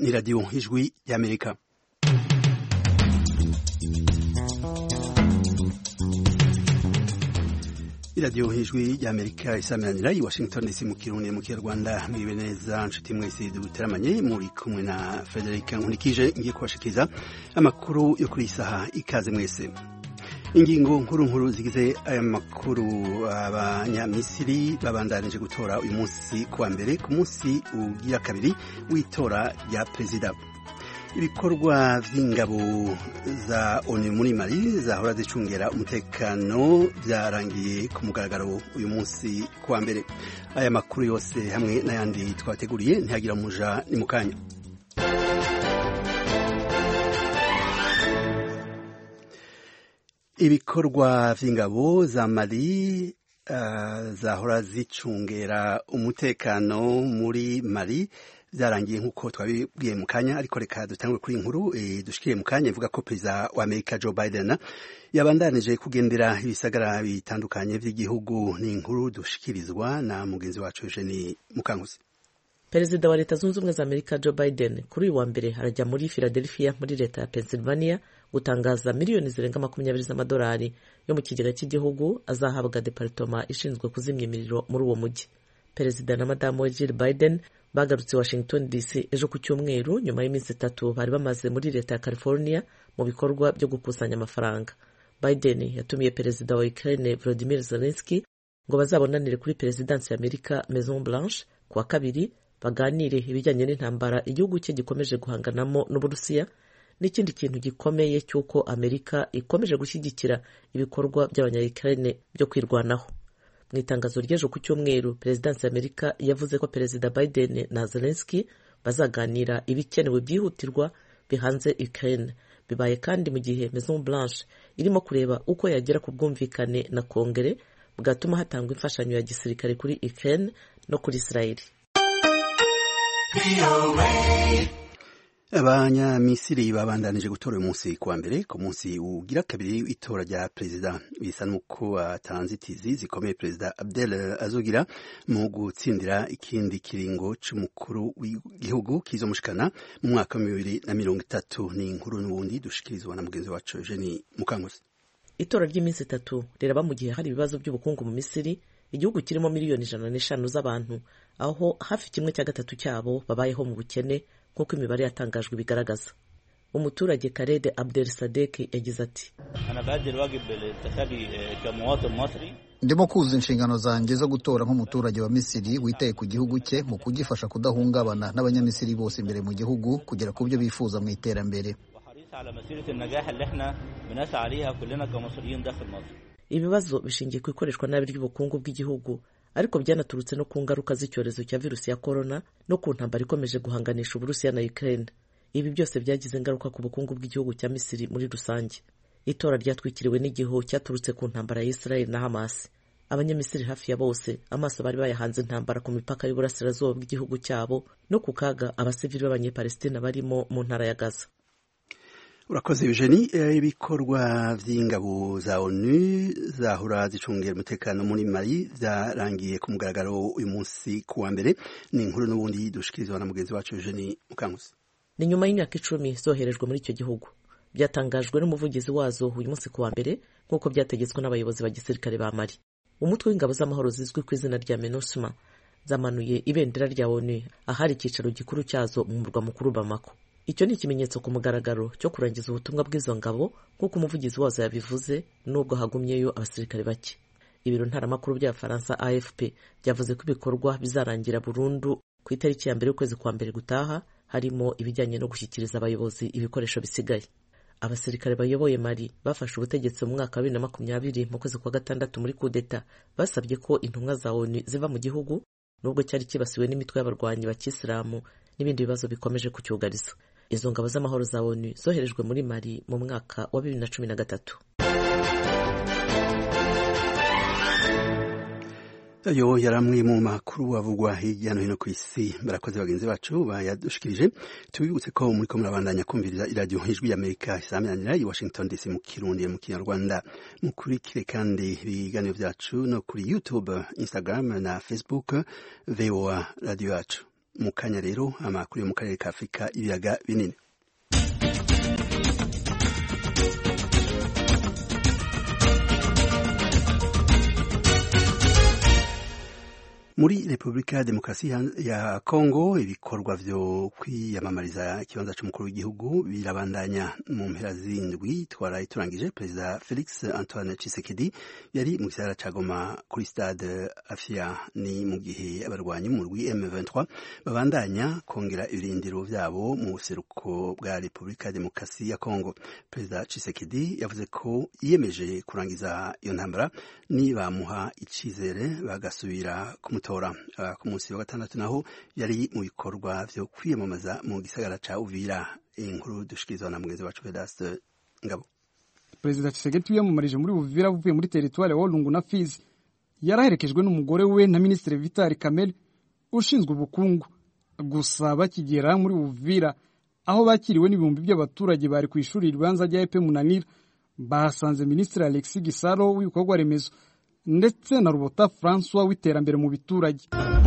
ni radio Ijwi y'Amerika. Radio Ijwi y'Amerika isamanira i Washington DC mu Kirundi mu Kinyarwanda mwibe neza nshuti mwese duteramanye muri kumwe na Frederic Nkunikije ngiye kubashikiza amakuru yo kuri isaha ikaze mwese. Ingingo nkuru zigize aya makuru abanyamisiri babandanije gutora uyu munsi kuwa mbere ku munsi ugira kabiri w'itora rya perezida. Ibikorwa vy'ingabo za ONU muri Mali zahora zicungera umutekano byarangiye ku mugaragaro uyu munsi kuwa mbere. Aya makuru yose hamwe n'ayandi twateguriye ntihagira muja ni mukanya. Ibikorwa vy'ingabo za Mali zahora zicungera umutekano muri Mali byarangiye nk'uko twabibwiye mu kanya, ariko reka dutangure kuri inkuru dushikire mu kanya ivuga ko perezida wa Amerika Joe Biden yabandanije kugendera ibisagara bitandukanye vy'igihugu. Ni inkuru dushikirizwa na mugenzi wacu Eugenie Mukankusi. Perezida wa Leta Zunze Ubumwe za Amerika Joe Biden kuri uyu wa mbere arajya muri Philadelphia muri leta ya Pennsylvania gutangaza miliyoni zirenga 20 z'amadolari yo mu kigega cy'igihugu azahabwa department ishinzwe kuzimya imiriro muri uwo mujyi. Perezida na madamu Jill Biden bagarutse Washington DC ejo ku cyumweru nyuma y'iminsi 3 bari bamaze muri leta ya California mu bikorwa byo gukusanya amafaranga. Biden yatumiye perezida wa Ukraine Volodymyr Zelensky ngo bazabonanire kuri Perezidansi ya Amerika Maison Blanche kuwa kabiri baganire ibijyanye n'intambara igihugu cye gikomeje guhanganamo n'Uburusiya n'ikindi kintu gikomeye cy'uko Amerika ikomeje gushyigikira ibikorwa by'abanya-Ukraine byo kwirwanaho. Mu itangazo ry'ejo ku cyumweru, Perezidansi ya Amerika yavuze ko Perezida Biden na Zelensky bazaganira ibikenewe byihutirwa bihanze Ukraine. Bibaye kandi mu gihe Maison Blanche irimo kureba uko yagera ku bwumvikane na Kongere bwatuma hatangwa imfashanyo ya gisirikare kuri Ukraine no kuri Israel. Abanyamisiri babandanije gutora uyu munsi kuwa mbere ku munsi ugira kabiri w'itora rya perezida. Bisa nuko atanzitizi zikomeye perezida Abdel azogira mu gutsindira ikindi kiringo c'umukuru w'igihugu kizomushikana mu mwaka wa 2030. Ni inkuru n'ubundi dushikirizwa na mugenzi wacu Eugenie Mukankusi. Itora ry'iminsi 3 riraba mu gihe hari ibibazo by'ubukungu mu Misiri, igihugu kirimo miliyoni 105 z'abantu, aho hafi 1/3 cyabo babayeho mu bukene nk'uko imibare yatangajwe bigaragaza. Umuturage Khaled Abdel Sadek yagize ati: ndimo kuzuza inshingano zanjye zo gutora nk'umuturage wa Misiri witaye ku gihugu cye mu kugifasha kudahungabana n'abanyamisiri bose imbere mu gihugu kugera ku byo bifuza mu iterambere. Ibibazo bishingiye ku ikoreshwa nabi ry'ubukungu bw'igihugu, ariko byanaturutse no ku ngaruka z'icyorezo cya virusi ya corona no ku ntambara ikomeje guhanganisha Uburusiya na Ukraine. Ibi byose byagize ingaruka ku bukungu bw'igihugu cya Misiri muri rusange. Itora ryatwikiriwe n'igihu cyaturutse ku ntambara ya Israel na Hamas. Abanyamisiri hafi ya bose amaso bari bayahanze intambara ku mipaka y'uburasirazuba bw'igihugu cyabo no ku kaga abasivili b'abanyepalestina barimo mu ntara ya Gaza. Urakoze Eugenie. Ibikorwa vy'ingabo za ONU zahora zicungera umutekano muri Mali zarangiye ku mugaragaro uyu munsi kuwa mbere. Ni inkuru n'ubundi dushikirizwa na mugenzi wacu Eugenie Mukankusi. Ni nyuma y'imyaka 10 zoherejwe muri icyo gihugu. Byatangajwe n'umuvugizi wazo uyu munsi kuwa mbere nk'uko byategetswe n'abayobozi ba gisirikare ba Mali. Umutwe w'ingabo z'amahoro zizwi ku izina rya MINUSMA zamanuye ibendera rya ONU ahari icyicaro gikuru cyazo mu murwa mukuru Bamako. Icyo ni ikimenyetso ku mugaragaro cyo kurangiza ubutumwa bw'izo ngabo nk'uko umuvugizi wazo yabivuze, nubwo hagumyeyo abasirikare bake. Ibiro ntaramakuru bya Faransa AFP byavuze ko ibikorwa bizarangira burundu ku itariki ya mbere y'ukwezi kwa mbere gutaha, harimo ibijyanye no gushyikiriza abayobozi ibikoresho bisigaye. Abasirikare bayoboye Mali bafashe ubutegetsi mu mwaka wa 2020 mu kwezi kwa gatandatu muri kudeta, basabye ko intumwa za ONU ziva mu gihugu nubwo cyari kibasiwe n'imitwe y'abarwanyi bakisilamu n'ibindi bibazo bikomeje kucyugariza. Izo ngabo z'amahoro za ONU zoherejwe muri Mali mu mwaka wa 2013. Ayo yaramwe mu makuru avugwa hirya no hino ku isi. Barakoze bagenzi bacu bayadushikirije. Tubibutse ko muri ko murabandanya kumviriza iradiyo Ijwi y'Amerika isamanira i Washington DC mu Kirundi mu Kinyarwanda. Mukurikire kandi ibiganiro byacu no kuri YouTube, Instagram na Facebook VOA Radio yacu. mu kanya rero amakuru yo mu karere ka Afurika ibiyaga binini. Muri Republika ya Demokarasi ya Kongo ibikorwa vyo kwiyamamariza ikibanza c'umukuru w'igihugu birabandanya. Mu mpera z'indwi twaraye turangije Perezida Felix Antoine Tshisekedi yari mu gisagara ca Goma kuri stade Afia, ni mu gihe abarwanyi mu rwi M23 babandanya kongera ibirindiro vyabo mu buseruko bwa Republika ya Demokarasi ya Kongo. Perezida Tshisekedi yavuze ko yiyemeje kurangiza iyo ntambara ni bamuha icizere bagasubira kumutora. Ku munsi wa gatandatu naho yari mu bikorwa vyo kwiyamamaza mu gisagara ca Uvira. Inkuru dushikirizwa na mugenzi wacu Vedaste Ngabo. Perezida Tshisekedi yiyamamarije muri Uvira avuye muri teritwari ya Walungu na Fizi, yaraherekejwe n'umugore we na Ministre Vital Kamerhe ushinzwe ubukungu. Gusa bakigera muri Uvira aho bakiriwe n'ibihumbi by'abaturage bari ku ishuri ribanza rya EP Munanira, bahasanze Ministre Alexis Gisaro w'ibikorwa remezo ndetse na Rubota François w'iterambere mu biturage.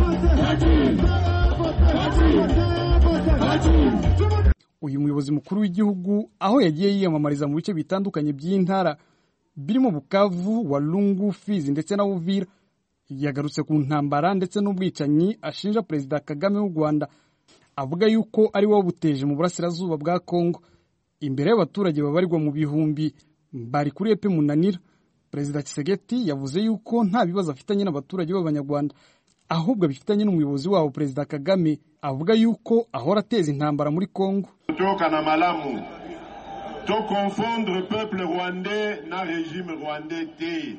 Uyu muyobozi mukuru w'igihugu aho yagiye yiyamamariza mu bice bitandukanye by'intara birimo Bukavu, Walungu, Fizi ndetse na Uvira, yagarutse ku ntambara ndetse n'ubwicanyi ashinja Perezida Kagame w'u Rwanda, avuga yuko ari wo buteje mu burasirazuba bwa Kongo. Imbere y'abaturage babarirwa mu bihumbi bari kuri EP Munanira, Perezida Tshisekedi yavuze yuko nta bibazo afitanye n'abaturage b'Abanyarwanda, ahubwo bifitanye n'umuyobozi wabo Perezida Kagame, avuga yuko ahora ateza intambara muri Kongo. Toka na malamu to confondre peuple rwandais na régime rwandais te.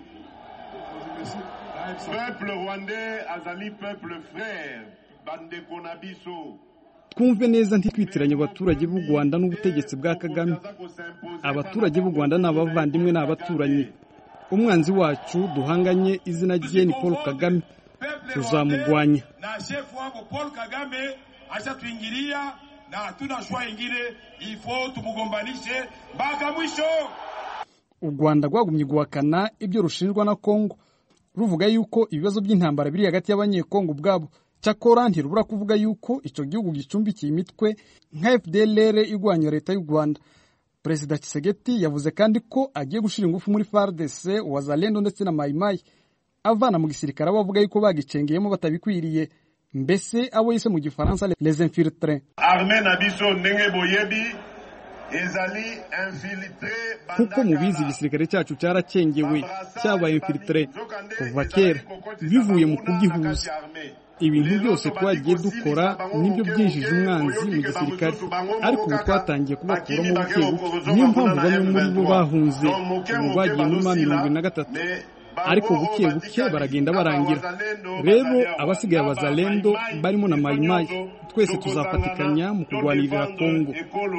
Peuple rwandais azali peuple frère bandeko na biso. Twumve neza ntitwitiranye abaturage b'u Rwanda n'ubutegetsi bwa Kagame. Abaturage b'u Rwanda ni abavandimwe n'abaturanyi. Umwanzi wacu duhanganye izina rye ni Paul Kagame, tuzamugwanya. Na chef wabo Paul Kagame ashatuingilia na hatuna shwa ingine, ifo tumugombanishe mpaka mwisho. U Rwanda rwagumye guhakana ibyo rushinjwa na Kongo, ruvuga yuko ibibazo by'intambara biri hagati y'abanyekongo ubwabo. Cyakora ntirubura kuvuga yuko ico gihugu gicumbikiye imitwe nka FDLR igwanya leta y'u Rwanda. Perezida Tshisekedi yavuze kandi ko agiye gushira ingufu muri FARDC, Wazalendo ndetse na Maimai, avana mu gisirikare bavuga yuko bagicengeyemo batabikwiriye, mbese abo yise mu gifaransa les infiltrés. Armée na biso ndenge boyebi ezali infiltré. Kuko mubizi igisirikare cyacu cyaracengewe, cyabaye infiltré kuva kera bivuye mu kugihuza. Ibintu byose twagiye dukora nibyo byinjije umwanzi mu gisirikare, ariko ubu twatangiye kubakuramo buke buke. Niyo mpamvu bamwe muri bo bahunze, ubu bagiye muri 23, ariko buke buke baragenda barangira. Rero abasigaye Abazalendo barimo na Maimai, twese tuzafatikanya mu kurwanirira Kongo.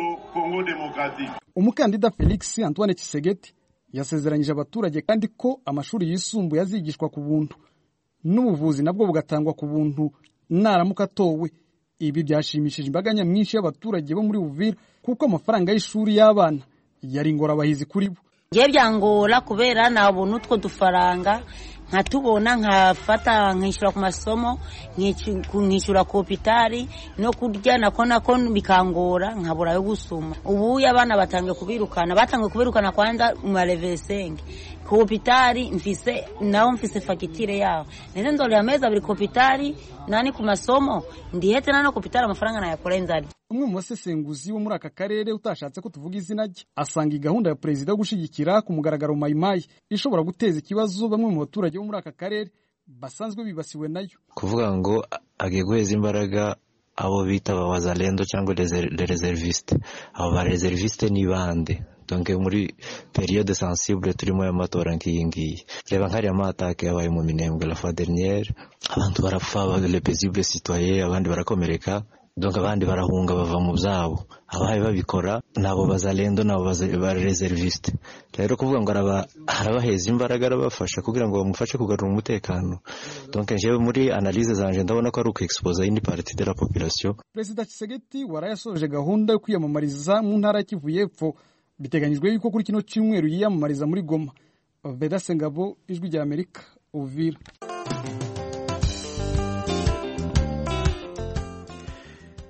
Umukandida Felix Antoine Tshisekedi yasezeranyije abaturage kandi ko amashuri yisumbuye azigishwa ku buntu, n'ubuvuzi nabwo bugatangwa ku buntu naramuka atowe. Ibi byashimishije imbaga nyamwinshi y'abaturage bo muri Uvira kuko amafaranga y'ishuri y'abana yari ingorabahizi kuri bo. Ngiye byangora kubera nabona utwo dufaranga nkatubona nkafata nkishura ku masomo nkishura ku hopitali no kurya nako bikangora nkabura yo gusuma. Ubu abana batangiye kubirukana kwanza mu level ku hopitali mfise fagitire yaho nende ndole ameza buri hopitali nani ku masomo ndihete nano hopitali amafaranga na yakorenza. Umwe mu basesenguzi wo muri aka karere utashatse ko tuvuga izina rye asanga gahunda ya perezida yo gushigikira ku mugaragaro Maimai ishobora guteza ikibazo bamwe mu baturage bo muri aka karere basanzwe bibasiwe nayo. Kuvuga ngo agiye guheza imbaraga abo bita Abazalendo cyangwa les réservistes. Abo ba réservistes ni bande? Donc muri période sensible turimo y'amatora nk'iyingiyi, reba nkari amatake yabaye mu Minembwe la fois dernière, abantu barapfa, les paisibles citoyens, abandi barakomereka, donc abandi barahunga bava mu byabo. Abaye babikora nabo Bazalendo nabo ba réservistes. Rero kuvuga ngo arabaheza imbaraga arabafasha kugira ngo bamufashe kugarura umutekano. Donc jewe muri analyse zanje ndabona ko ari ukwexposa indi partie de la population. Perezida Tshisekedi warayasoje gahunda yo kwiyamamariza mu ntara y'Kivu y'Epfo. Biteganyijwe yuko kuri kino cyumweru yiyamamariza muri Goma. Vedaste Ngabo, Ijwi rya Amerika, Uvira.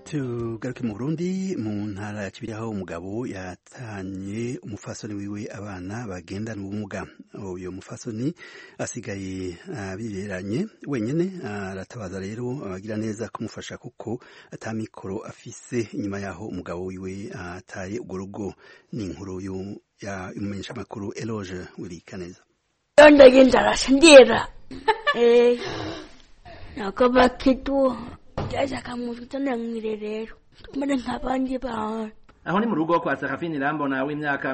tugaruke mu Burundi mu ntara ya Kibiri aho umugabo yatanye umufasoni wiwe abana bagendana ubumuga. Uyo mufasoni asigaye bireranye wenyene, aratabaza rero abagira neza kumufasha kuko atamikoro afise. Inyuma yaho umugabo wiwe ataye urwo rugo. Ni inkuru y'umumenyesha makuru Eloge Wirikaneza. Ndagenda arasindira nakaba kitu jaza kamuzutana mwirerero tumene nk'abandi bantu. Aho ni mu rugo kwa Serafini Rambona w'imyaka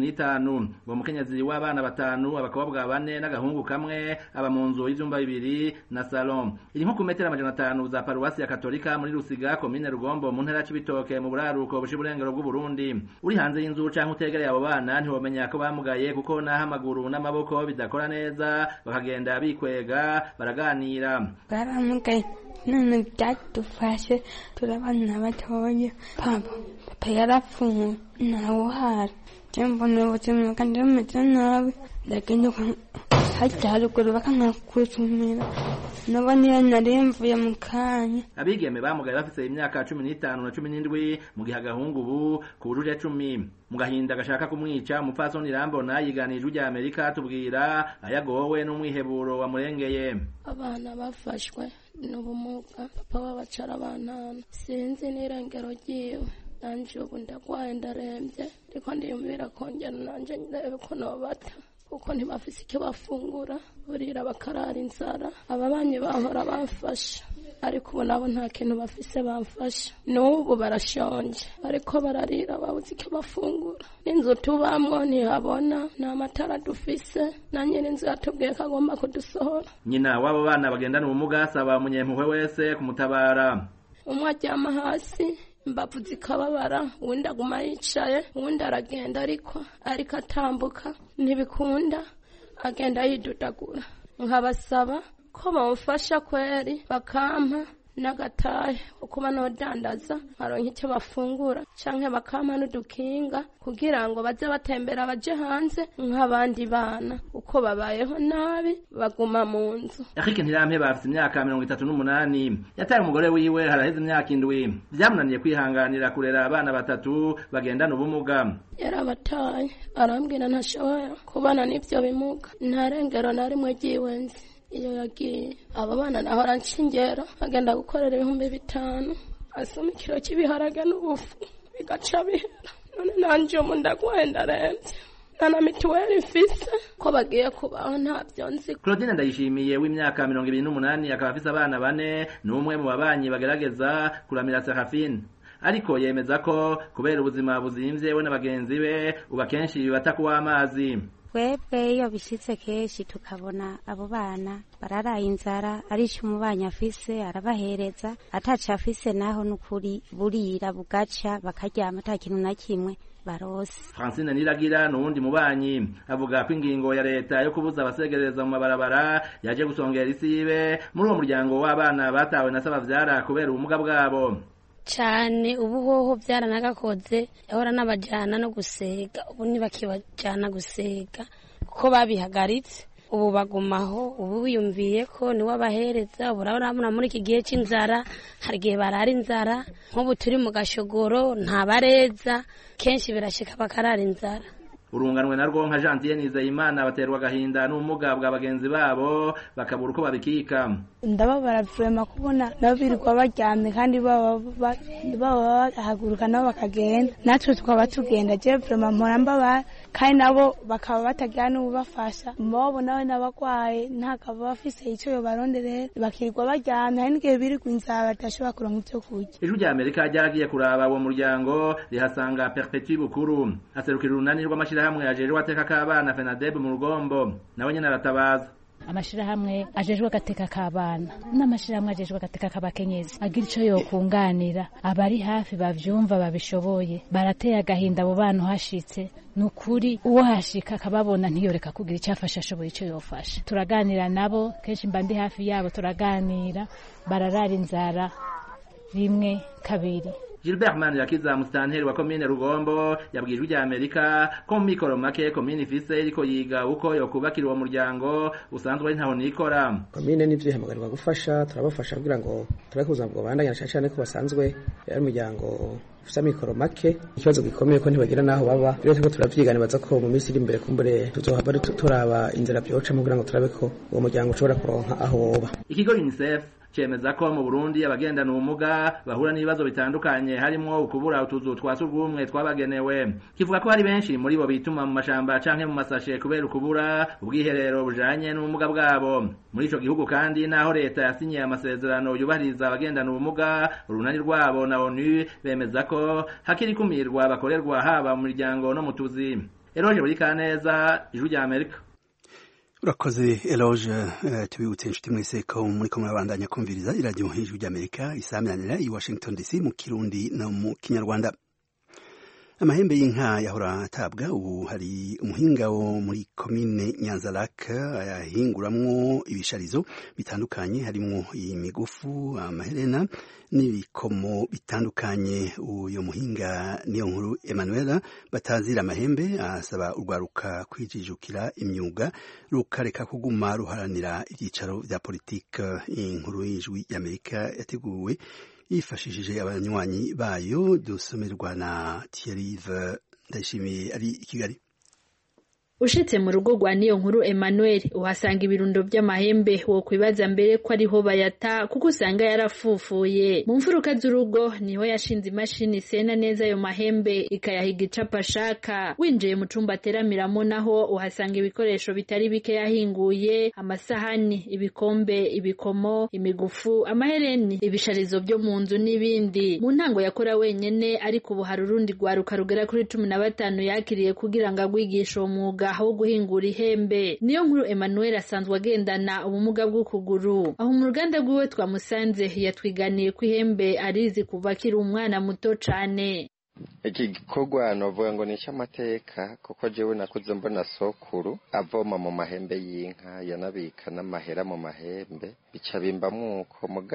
35, uwo mukenyezi w'abana 5, abakobwa 4 n'agahungu kamwe, aba mu nzu y'ivyumba 2 na salon. Iri nko ku metero 500 za paruwasi ya Katolika muri Rusiga, komine Rugombo, mu ntara y'Ibitoke, mu buraruko bw'Uburengero bw'u Burundi. Uri hanze y'inzu canke utegereye abo bana ntiwomenya ko bamugaye kuko naho amaguru n'amaboko bidakora neza, bakagenda bikwega baraganira. Baramugaye none byadufashe turabana batonya papa yarapfuye nawe hari mbona ubuzima kandi bumeze nabi ndagenda hajya haruguru bakanakwisumira nabo niyo nari mvuye mu kanya. Abigeme bamugaye bafise imyaka 15 na 17 mu gihe agahungu ubu kujuje 10. Mu gahinda gashaka kumwica umupfasoni Rambona yiganije ujya Amerika tubwira ayagowe n'umwiheburo wamurengeye. Abana bafashwe n'ubumuga papa wabacara abana sinzi n'irengero ryiwe nanje ubu ndagwaye ndarembye ariko ndiyumvira kongera nanje ndebe ko nobata kuko ntibafise icyo bafungura burira bakarara inzara. Ababanyi bahora bamfasha ariko ubu nabo nta kintu bafise bamfasha, n'ubu barashonje ariko bararira babuze icyo bafungura. Inzu tubamwo ntihabona, nta matara dufise, na nyiri inzu yatubwiye ko agomba kudusohora. Nyina w'abo bana bagendana ubumuga asaba umunyempuhwe wese kumutabara. Umwe aryama hasi imbavu zikababara, uwundi aguma yicaye, uwundi aragenda ariko atambuka ntibikunda, agenda yidudagura. Nkabasaba ko bamufasha kweri bakampa n'agatahe ukuba nodandaza aronka icyo bafungura canke bakampa n'udukinga kugira ngo baze batembera baje hanze nk'abandi bana uko babayeho nabi baguma mu nzu. Yakike Ntirampe bafite imyaka 38, yataye umugore wiwe haraheze imyaka 7. Byamunaniye kwihanganira kurera abana 3 bagendana ubumuga. Yarabataye arambwira ntashobora kubana n'ivyo bimuga, ntarengero na rimwe ryiwenze. Iyo yagiye aba bana nahora nshingera agenda gukorera 5,000 asoma ikiro cy'ibiharage n'ubufu bigaca bihera. None nanje ubu ndagwaye ndarembye nana mituweli mfise ko bagiye kubaho ntabyo nzi. Claudine Ndayishimiye w'imyaka 28 akaba afise abana 4 n'umwe mu babanyi bagerageza kuramira Serafine, ariko yemeza ko kubera ubuzima buzimvye we n'abagenzi be uba kenshi batakuwa amazi. Twebwe iyo bishitse kenshi tukabona abo bana bararaye inzara arico umubanyi afise arabahereza, ataca afise naho n'ukuri burira bugaca bakaryama ata kintu na kimwe barose. Francine Niragira n'uwundi mubanyi avuga ko ingingo ya leta yo kubuza abasegereza mu mabarabara yaje gusongera isibe muri uwo muryango w'abana batawe na Sabavyara kubera ubumuga bwabo. Cyane ubu hoho byaranagakoze yahora n'abajana no gusega, ubu ntibakibajana gusega kuko babihagaritse. Ubu bagumaho, ubu biyumviye ko niwe abahereza. Urabona muri iki gihe cy'inzara hari igihe barara inzara, nk'ubu turi mu gashogoro nta bareza, kenshi birashika bakarara inzara. Urunganwe narwo nka Jantier Nizeyimana baterwa agahinda n'umuga bwa bagenzi babo bakabura uko babikika. Ndababara vrema kubona nabirirwa baryamye kandi baba bahaguruka nabo bakagenda, natwe tukaba tugenda. Je vrema mpora mbaba kandi nabo bakaba batagira n'ubafasha, mbobo nawe nabagwaye ntakaba bafise icyo yo baronderera bakirirwa baryamye, hari n'igihe birirwa inzara badashobora kuronka ivyo kurya. Ijwi rya Amerika ryaragiye kuraba uwo muryango rihasanga Perpetuit Bukuru aserukira urunani rw'amashirahamwe ajejwe ateka k'abana FENADEB mu Rugombo, nawe nyene aratabaza. Amashirahamwe ajejwe agateka k'abana n'amashirahamwe ajejwe agateka k'abakenyezi agira ico yokunganira abari hafi bavyumva babishoboye. Barateye agahinda abo bantu hashitse, nukuri uwo hashika akababona ntiyoreka kugira icyafasha ashoboye ico yofasha. Turaganira nabo kenshi, mba ndi hafi yabo turaganira, bararara inzara 1 2. Gilbert Manirakiza musitanteri wa komine Rugombo yabwijwe rya Amerika ko mikoro make komine ifise iriko yiga uko yokubakira uwo muryango usanzwe ari ntaho nikora. Komine nivyo ihamagarwa gufasha, turabafasha kugira ngo turakuza bwo bandanya cyane ko basanzwe ari umuryango ufite mikoro make. Ikibazo gikomeye ko ntibagira naho baba, rero turiko turavyigana baza ko mu minsi iri imbere kumbure tuzohava turaba inzira byoca mu kugira ngo turabe ko uwo muryango ushobora kuronka aho woba. Ikigo UNICEF cemeza ko mu Burundi abagendana ubumuga bahura n'ibibazo bitandukanye harimo ukubura utuzu twa surwumwe twabagenewe. Kivuga ko hari benshi muri bo bituma mu mashamba canke mu masashe kubera ukubura ubwiherero bujanye n'ubumuga bwabo. Muri ico gihugu kandi naho leta yasinyiye amasezerano yubahiriza abagendana ubumuga, urunani rwabo na ONU bemeza ko hakiri kumirwa bakorerwa haba mu miryango no mu tuzi. Eloge Burikaneza, Ijwi rya Amerika. Urakoze Eloge, tubibutse inshuti mwese ko muri ko murabandanya kumviriza iradiyo Ijwi rya Amerika isamirana i Washington DC mu Kirundi no mu Kinyarwanda. Amahembe y'inka yahora atabwa, ubu hari umuhinga wo muri komine Nyanza-Lac ayahinguramwo ibisharizo bitandukanye harimo imigufu, amaherena n'ibikomo bitandukanye. Uyo muhinga niyo nkuru Emmanuel batazira amahembe asaba urwaruka kwijijukira imyuga rukareka kuguma ruharanira ibyicaro vya politike. Inkuru y'Ijwi y'Amerika yateguwe yifashishije abanywanyi bayo, dusomerwa na Thierry Ndayishimiye ari i Kigali. Ushitse mu rugo rwa niyo nkuru Emmanuel uhasanga ibirundo by'amahembe wo kwibaza mbere ko ariho bayata kuko usanga yarafufuye. Mu mfuruka z'urugo niho yashinze imashini sena neza ayo mahembe ikayahiga icapa shaka. Winjiye mu cumba ateramiramo naho uhasanga ibikoresho bitari bike yahinguye: amasahani, ibikombe, ibikomo, imigufu, amahereni, ibisharizo byo mu nzu n'ibindi. Mu ntango yakora wenyene, ariko ubu hari urundi rwaruka rugera kuri 15 yakiriye kugira ngo agwigishe uwo mwuga aho guhingura ihembe. Niyo nkuru Emmanuel asanzwe agendana ubumuga bw'ukuguru. Aho mu ruganda rwiwe twamusanze yatwiganiye ko ihembe arizi kuva akiri umwana muto cane. Iki gikorwa novuga ngo ni cy'amateka kuko jewe nakuze mbona sokuru avoma mu mahembe y'inka yanabika n'amahera mu mahembe bica bimbamwo ko mu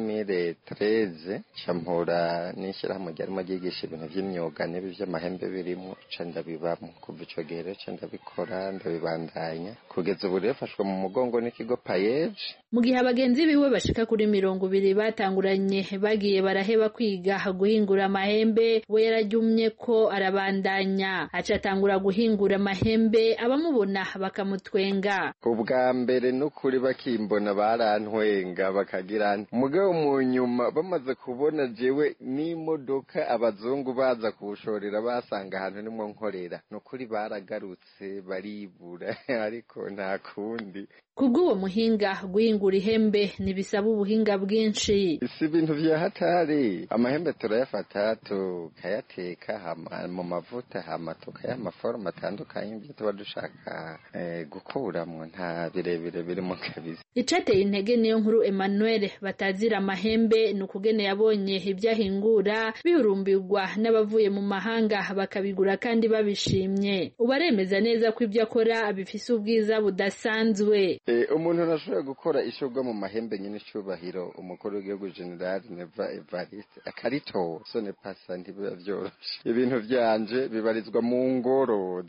2013 campora nishyira mu ryarimo ryigisha ibintu by'imyuga n'ibi by'amahembe birimo ca ndabibamo kuva ico gihe ca ndabikora ndabibandanya kugeza ubu refashwe mu mugongo n'ikigo Payeje. Mu gihe abagenzi biwe bashika kuri 200 batanguranye bagiye baraheba kwiga guhingura amahembe, we yarajumye ko arabandanya acatangura guhingura amahembe, abamubona bakamutwenga. Ubwa mbere n'ukuri bakimbona barantwenga bakagira mugabo mu nyuma bamaze kubona jewe n'imodoka abazungu baza kushorera basanga ahantu nimwe nkorera n'ukuri baragarutse baribura ariko nta kundi. Kubw'uwo muhinga guhingura ihembe nibisaba ubuhinga bwinshi. Si ibintu vya hatari. Amahembe turayafata tukayateka mu mavuta hama tukayamaforma atandukanye ibyo tuba dushaka gukuramwo, nta birebire biri mu kabisa. Icateye intege niyo nkuru Emmanuel batazira amahembe n'ukugene yabonye ibyahingura bihurumbirwa n'abavuye mu mahanga bakabigura kandi babishimye. Ubaremeza neza ko ibyo akora bifise ubwiza budasanzwe. Umuntu nashobora gukora ishobwa mu mahembe nyine cyubahiro umukuru w'igihugu General Neva Evariste akarito sone pasa ntibiba byoroshe. Ibintu byanje bibarizwa mu ngoro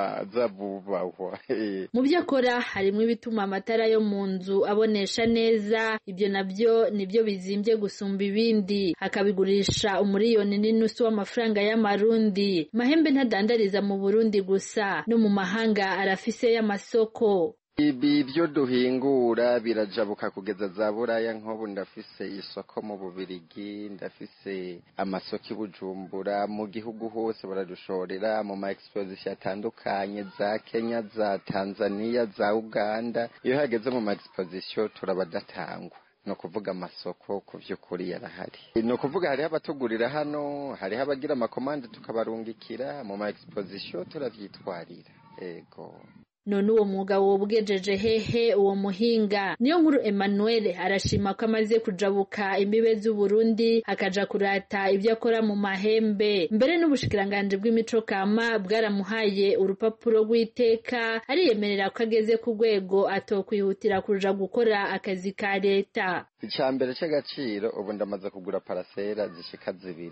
z'abubahwa. Mu byo akora harimo ibituma amatara yo mu nzu abonesha neza, ibyo nabyo nibyo bizimbye gusumba ibindi, akabigurisha umuriyoni n'inusu w'amafaranga y'amarundi. Mahembe ntadandariza mu Burundi gusa, no mu mahanga arafise y'amasoko. Ibi byo duhingura birajabuka kugeza za Buraya, nk'ubu ndafise isoko mu Bubirigi, ndafise amasoko i Bujumbura, mu gihugu hose baradushorera mu ma exposition atandukanye za Kenya, za Tanzania, za Uganda. Iyo hageze mu ma exposition turabadatangwa, no kuvuga amasoko ku by'ukuri yarahari. No kuvuga hari abatugurira hano, hari abagira amakomande tukabarungikira mu ma exposition turavyitwarira. Ego none uwo mwuga wobwejeje hehe uwo muhinga? Niyo nkuru Emmanuel arashima ko amaze kujabuka imbibe z'u Burundi akaja kurata ibyo akora mu mahembe. Mbere n'ubushikiranganje bw'imico kama bwaramuhaye urupapuro rw'iteka, ariyemerera ko ageze ku rwego atokwihutira kuja gukora akazi ka leta. Icambere cy'agaciro ubu ndamaze kugura parasera zishika 2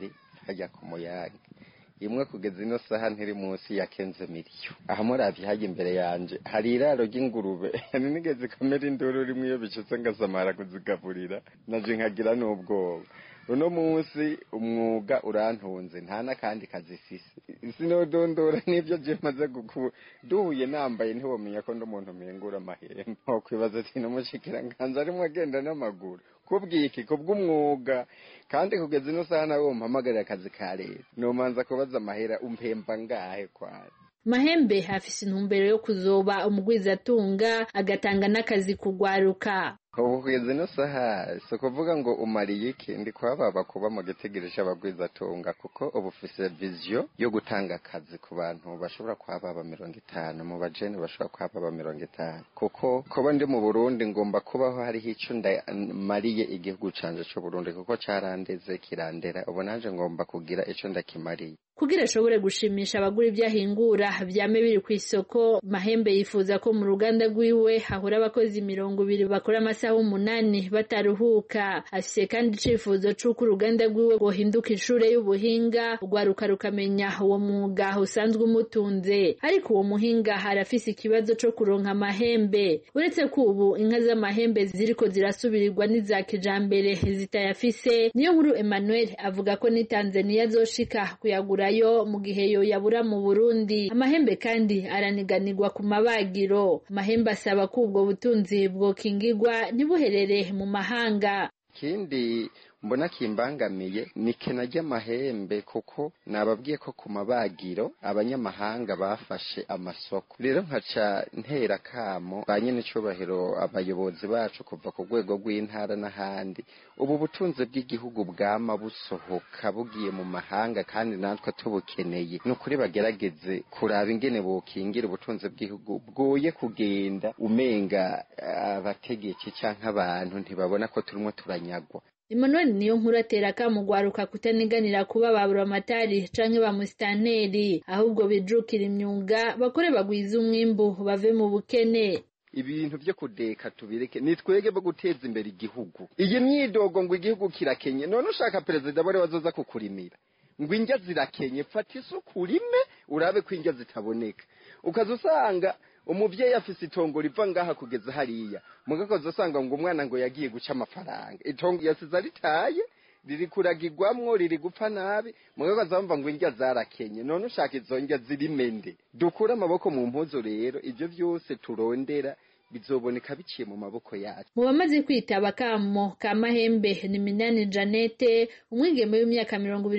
hajya ku muyange imwe kugeza ino saha ntiri munsi ya 15 miliyo. Aha muravye hajya imbere yanje hari iraro ry'ingurube nigeze kamera induru rimwe iyo bicitse ngasamara kuzigaburira naje nkagira n'ubwoba. Uno munsi umwuga urantunze nta nakandi kazifise sinodondora n'ibyo je maze duhuye nambaye ntiwomenya ko ndumuntu mpengura amahembe okwibaza ati n'umushikira nganza arimo agenda n'amaguru kubwiki kubw'umwuga kandi kugeza ino saha nawe mpamagarira akazi ka leta nomanza kubaza amahera umpemba ngahe kwari. Mahembe afise intumbero yo kuzoba umugwizatunga agatanga n'akazi kugwaruka. Ubu kugeza ino saha si kuvuga ngo umariye iki ndi kwababa kuba mu gitegereje abagwizatunga kuko ubu ufise vision yo gutanga akazi ku bantu bashobora kwababa 50 mu bajene bashobora kwababa 50 kuko kuba ndi mu Burundi ngomba kubaho hariho ico ndamariye igihugu canje cyo Burundi kuko carandeze kirandera ubu nanje ngomba kugira ico ndakimariye. Kugira ashobore gushimisha abagura ivyahingura vyame biri ku isoko, Mahembe yifuza ko mu ruganda rwiwe hahura abakozi 200 bakora amasaha 8 bataruhuka. Afise kandi icifuzo c'uko uruganda rwiwe bohinduka ishure y'ubuhinga ugwaruka rukamenya uwo mwuga usanzwe umutunze. Ariko uwo muhinga harafise ikibazo co kuronka amahembe. Uretse ko ubu inka z'amahembe ziriko zirasubirirwa n'iza kijambere zitayafise, niyo nkuru Emmanuel avuga ko ni Tanzania zoshika kuyagura yo mu gihe yo yabura mu Burundi. Amahembe kandi araniganirwa ku mabagiro. Amahembe asaba ko ubwo butunzi bwo kingirwa ntibuherere mu mahanga. Kindi mbona kimbangamiye ni kena ry'amahembe kuko nababwiye ko ku mabagiro abanyamahanga bafashe amasoko. Rero nkaca ntera kamo banye n'icubahiro abayobozi bacu kuva ku rwego rw'intara n'ahandi. Ubu butunzi bw'igihugu bwama busohoka bugiye mu mahanga kandi natwe tubukeneye. Nukuri bagerageze kuraba ingene bokingira ubutunzi bw'igihugu bwoye kugenda umenga abategetsi canke abantu ntibabona ko turimo turanyagwa. Emmanuel niyo nkuru atera kamugwaruka kutaniganira kuba babura amatari canke ba musitanteri ahubwo bijukira imyuga bakore bagwiza umwimbu bave mu bukene. Ibintu byo kudeka tubireke nitwege bo guteza imbere igihugu. Iyi myidogo ngo igihugu kirakenye none ushaka president bari bazoza kukurimira ngo injya zirakenye fata isukurime urabe ko injya zitaboneka ukazusanga umuvyeyi afise itongo riva ngaha kugeza hariya mugakoze usanga ngo umwana ngo yagiye guca amafaranga itongo yasize ritaye riri kuragirwamwo riri gupfa nabi mugakoze bamva ngo injya zarakenye none ushaka izo njya zirimende dukura amaboko mu mpuzo rero ivyo vyose turondera bizoboneka biciye mu maboko yacu. Mu bamaze kwitaba kamo ka Mahembe ni Minani Janete umwigeme w'imyaka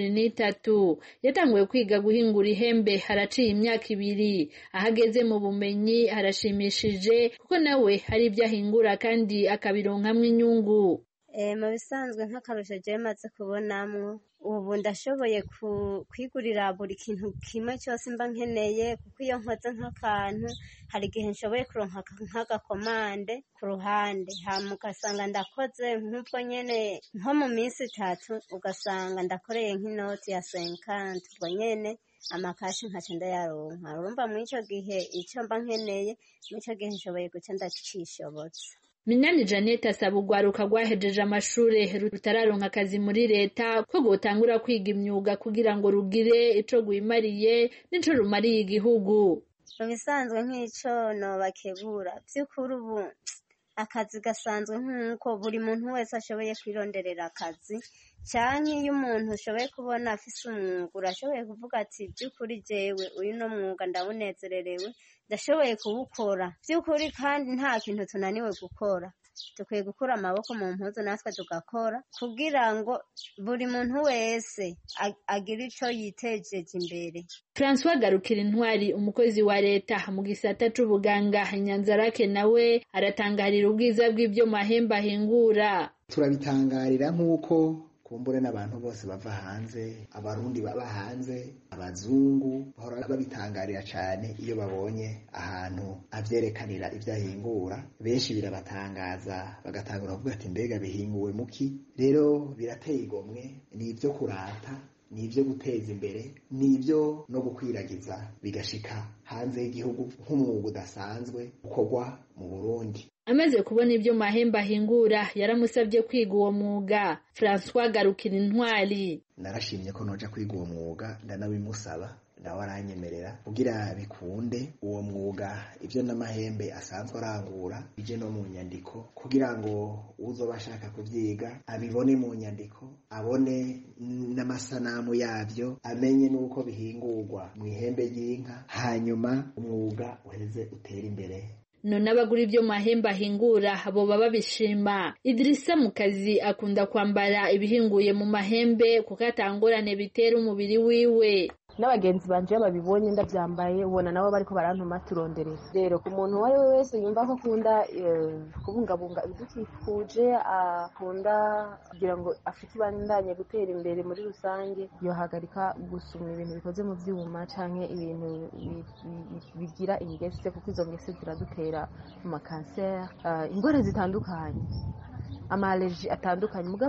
23 yatanguye kwiga guhingura ihembe haraciye imyaka 2 ahageze mu bumenyi harashimishije kuko nawe hari ibyo ahingura kandi akabironkamwe inyungu. Mu bisanzwe nk'akarusho je maze kubonamwo ubu ndashoboye kwigurira buri kintu kimwe cyose mba nkeneye kuko iyo nkoze nk'akantu hari igihe nshoboye kuronka nk'agakomande ku ruhande hama ugasanga ndakoze nk'ubwo nyene nko mu minsi 3 ugasanga ndakoreye nk'inoti ya 50 ubwo nyene amakashi nkaca ndayaronka urumva muri ico gihe ico mba nkeneye muri ico gihe nshoboye guca ndacishobotse. Minani Janete asaba ugwaruka rwahejeje amashure rutararonka akazi muri leta ko gutangura kwiga imyuga kugira ngo rugire ico gwimariye n'ico rumariye igihugu. Bisanzwe nk'ico no bakebura by'ukuri ubu akazi gasanzwe nk'uko buri muntu wese ashoboye kwironderera akazi canke iyo umuntu ushoboye kubona afise umwuga urashoboye kuvuga ati by'ukuri jewe uyu no mwuga ndabunezererewe ndashoboye kuwukora by'ukuri kandi nta kintu tunaniwe gukora tukwiye gukura amaboko mu mpuzu natwe tugakora kugira ngo buri muntu wese agira ico yitejeje imbere. François Garukira Intwari umukozi wa leta mu gisata c'ubuganga Nyanzarake nawe aratangarira ubwiza bw'ibyo Mahembe ahingura. Turabitangarira nk'uko kumbure n'abantu bose bava hanze abarundi baba hanze abazungu bahora babitangarira cyane iyo babonye ahantu avyerekanira ivyahingura benshi birabatangaza bagatangura kuvuga ati mbega bihinguwe muki. Rero birateye igomwe ni ivyo kurata ni ivyo guteza imbere ni ivyo no gukwiragiza bigashika hanze y'igihugu nk'umwuga udasanzwe ukorwa mu Burundi. amaze kubona ibyo Mahembe ahingura yaramusabye kwiga uwo mwuga. François Garukira Intwari: narashimye ko noja kwiga uwo mwuga ndanabimusaba, nawe aranyemerera kugira bikunde uwo mwuga ibyo n'amahembe asanzwe arangura bije no mu nyandiko, kugira ngo uzoba ashaka kuvyiga abibone mu nyandiko, abone n'amasanamu yavyo, amenye nuko bihingurwa mu ihembe ry'inka, hanyuma umwuga uheze utera imbere. None abagura ibyo Mahembe ahingura abo baba bishima. Idrissa Mukazi akunda kwambara ibihinguye mu mahembe kuko atangorane bitera umubiri wiwe. N'abagenzi banje babibonye ndabyambaye ubona nabo bariko barantuma turonderera. Rero ku muntu wari we wese yumva ko akunda kubungabunga ibidukikuje, akunda kugira ngo afite ibandanye gutera imbere muri rusange, yohagarika gusuma ibintu bikoze mu vyuma canke ibintu bigira ingese, kuko izo ngese ziradutera amakanseri, ingwara zitandukanye, amaaleji atandukanye. Muga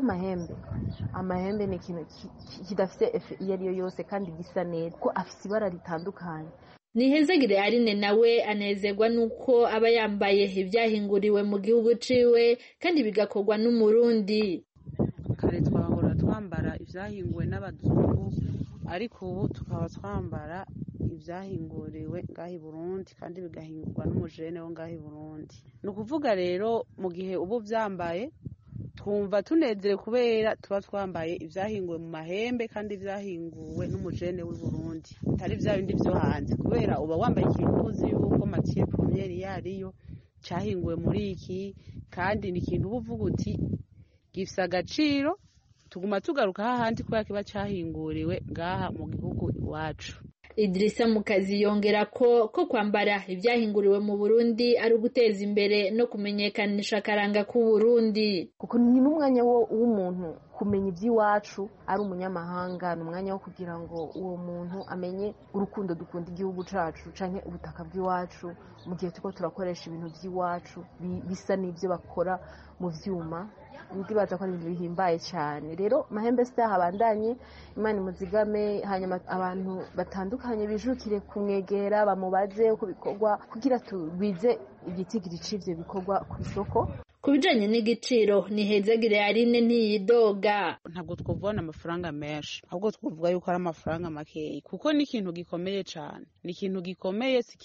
amahembe ni ikintu kidafite efe iyo ariyo yose kandi gisa neza ko afite ibara ritandukanye. Nihezagire Aline nawe anezerwa nuko aba yambaye ibyahinguriwe mu gihugu ciwe kandi bigakorwa n'umurundi. Kare twahora twambara ibyahinguwe n'abazungu, ariko ubu tukaba twambara ibyahinguriwe ngahi Burundi kandi bigahingurwa n'umujene wo ngahi Burundi. Ni ukuvuga rero mu gihe ubu byambaye twumva tunezerewe kubera tuba twambaye ibyahinguwe mu mahembe kandi ibyahinguwe n'umujene w'i Burundi, bitari bya bindi byo hanze, kubera uba wambaye ikintu uzi yuko matière première yariyo cyahinguwe muri iki, kandi ni ikintu uba uvuga uti gifise agaciro, tuguma tugaruka hahandi kubera kiba cyahinguriwe ngaha mu gihugu iwacu. Idrissa Mukazi yongera ko kwambara ibyahinguriwe mu Burundi ari uguteza imbere no kumenyekanisha akaranga k'u Burundi, kuko ni n'umwanya w'umuntu kumenya iby'iwacu, ari umunyamahanga ni umwanya wo kugira ngo uwo muntu amenye urukundo dukunda igihugu cacu canke ubutaka bw'iwacu, mu gihe tuko turakoresha ibintu by'iwacu bisa n'ibyo bakora mu vyuma. Ndibaza ko ari ibintu bihimbaye cyane. Rero Mahembe Star habandanye, Imana imuzigame, hanyuma abantu batandukanye bijukire kumwegera bamubaze uko bikorwa kugira tubize igitigiri c'ivyo bikorwa ku isoko. Kubijanye n'igiciro Nihezagire Aline ntiyidoga. Ntabwo twovana amafaranga menshi, ahubwo twovuga yuko ari amafaranga makeyi, kuko ni ikintu gikomeye cyane. Ni ikintu gikomeye, si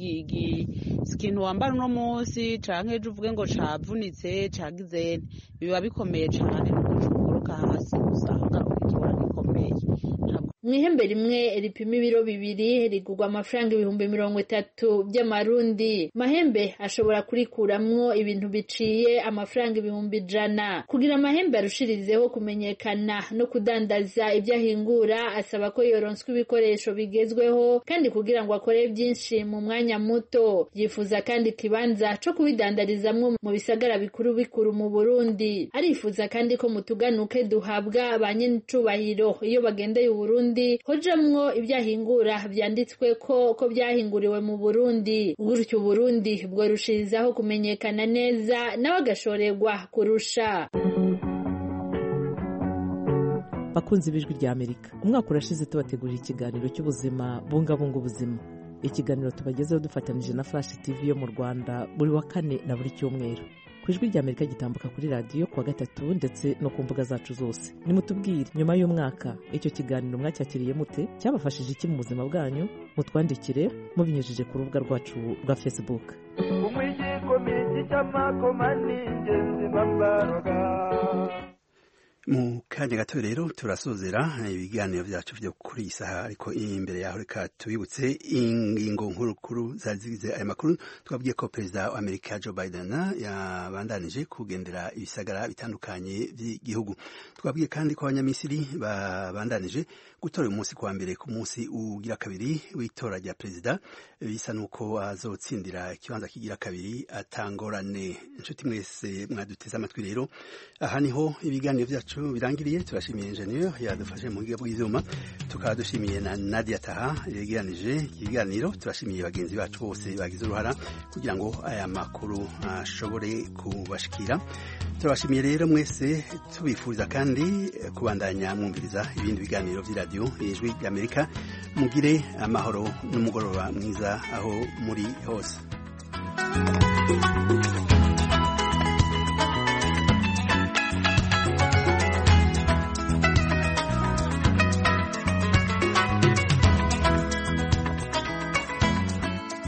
ikintu wambara uno munsi canke ejo uvuge ngo cavunitse cagizene, biba bikomeye cyane, nuko hasi usanga ukikibona gikomeye. Mwihembe rimwe ripima ibiro 2 rigurwa amafaranga 30,000 by'amarundi. Mahembe ashobora kurikuramwo ibintu biciye amafaranga 100,000. Kugira Mahembe arushirizeho kumenyekana no kudandaza ibyahingura, asaba ko yoronswa ibikoresho bigezweho kandi kugira ngo akore byinshi mu mwanya muto. Yifuza kandi kibanza co kubidandarizamwo mu bisagara bikuru mu Burundi. Arifuza kandi ko mutuganuke duhabwa abanyencubahiro iyo bagendeye Burundi hojamwo ibyahingura byanditswe ko byahinguriwe mu Burundi, gutyo Burundi bwo rushirizaho kumenyekana neza nawe agashorerwa kurusha. Bakunzi b'Ijwi rya Amerika, umwaka urashize tubategurira ikiganiro cy'ubuzima bungabunga ubuzima. Ikiganiro tubagezeho dufatanije na Flash TV yo mu Rwanda buri wa kane na buri cyumweru. Ku Ijwi rya Amerika gitambuka kuri radio kuwa gatatu ndetse no ku mbuga zacu zose. Nimutubwire nyuma y'umwaka icyo kiganiro mwacyakiriye mute, cyabafashije iki mu buzima bwanyu? Mutwandikire mubinyujije ku rubuga rwacu rwa Facebook. Mu kanya gato rero turasozera ibiganiro byacu byo kuri iyi saha, ariko imbere yaho reka tubibutse ingingo nkuru zari zigize aya makuru. Twabwiye ko perezida wa Amerika Joe Biden yabandanije kugendera ibisagara bitandukanye by'igihugu. Twabwiye kandi ko abanyamisiri babandanije gutora uyu munsi kuwa mbere ku munsi ugira kabiri w'itora rya perezida, bisa nuko azotsindira ikibanza kigira kabiri atangorane. Inshuti mwese mwaduteze amatwi rero, aha niho ibiganiro byacu birangiriye. Turashimiye engineer yadufashe mu gihe bw'ivyuma, tukaba dushimiye na Nadia Taha yegeranije ikiganiro. Turashimiye bagenzi bacu bose bagize uruhara kugira ngo aya makuru ashobore kubashikira. Turabashimiye rero mwese, tubifuriza kandi kubandanya mwumviriza ibindi biganiro by'iradiyo Ijwi ry'Amerika. Mugire amahoro n'umugoroba mwiza aho muri hose.